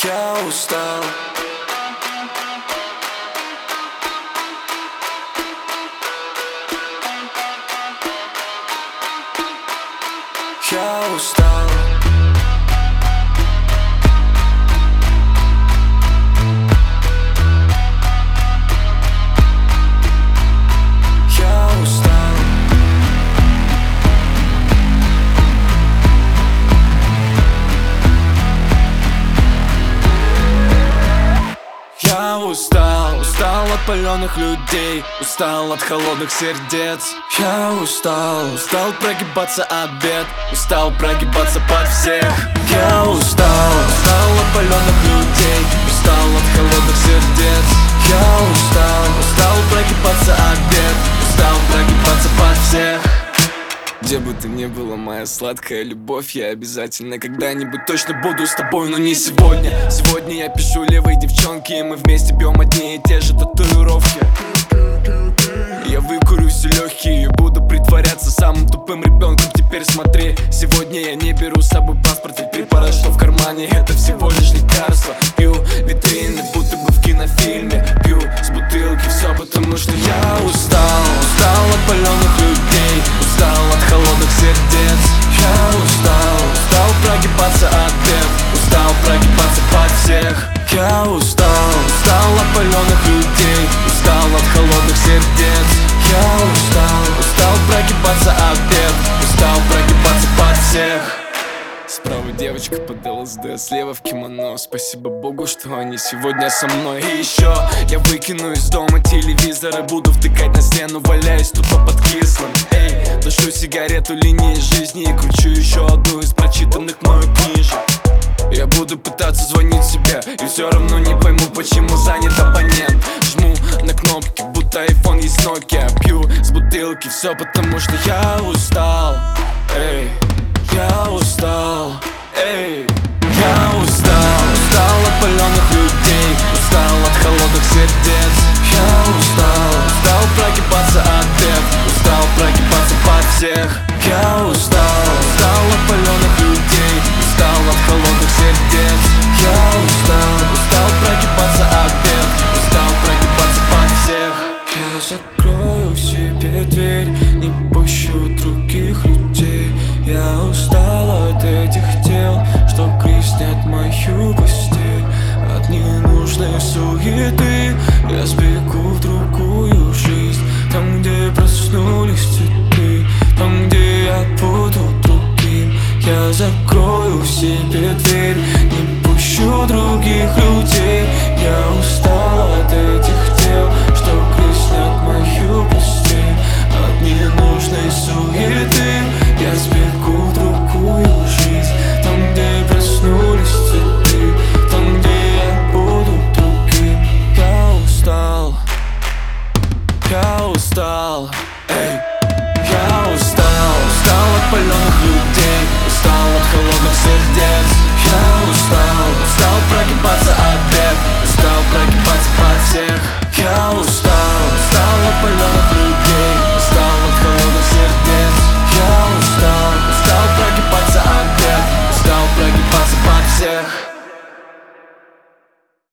Я устал. Я устал. Я устал. Я устал, устал от паленых людей, устал от холодных сердец. Я устал, устал прогибаться от бед, устал прогибаться под всех. Я устал, устал от паленых людей, устал от холодных сердец. Я устал, устал прогибаться от бед, устал прогибаться под всех. Где бы ты ни была, моя сладкая любовь, я обязательно когда-нибудь точно буду с тобой, но не сегодня. Сегодня я пишу левой девчонке, и мы вместе бьем одни и те же татуировки. Я выкурю все легкие и буду притворяться самым тупым ребенком. Теперь смотри, сегодня я не беру с собой паспорт, ведь препарат, что в кармане, это всего лишь лекарство. Пью витрины, будто бы в кинофильме, пью с бутылки все, потому что я устал. Устал от паленых людей, устал от холодных сердец. Я устал, устал прогибаться от бед, устал прогибаться под всех. Я устал, устал от паленых людей, устал от холодных сердец. Я устал, устал прогибаться от бед, устал прогибаться под всех. Справа девочка под ЛСД, слева в кимоно. Спасибо Богу, что они сегодня со мной. И еще я выкину из дома телевизор и буду втыкать на стену, валяясь тупо под кислым. Эй, душу сигарету линии жизни и кручу еще одну из прочитанных мною книжек. Я буду пытаться звонить себе и все равно не пойму, почему занят абонент. Жму на кнопки, будто iPhone есть Nokia. Пью с бутылки все, потому что я устал. Эй, я устал. Эй, я устал. Устал от паленых людей, устал от холодных сердец. Я устал, устал прогибаться от бед, устал прогибаться под всех. Я устал, устал от паленых людей, устал от холодных сердец. Я устал, устал прогибаться от бед, устал прогибаться под всех. Я закрою в себе дверь, не пущу других людей. Я устал от этих дел, что грязнят мою постель. От ненужной суеты я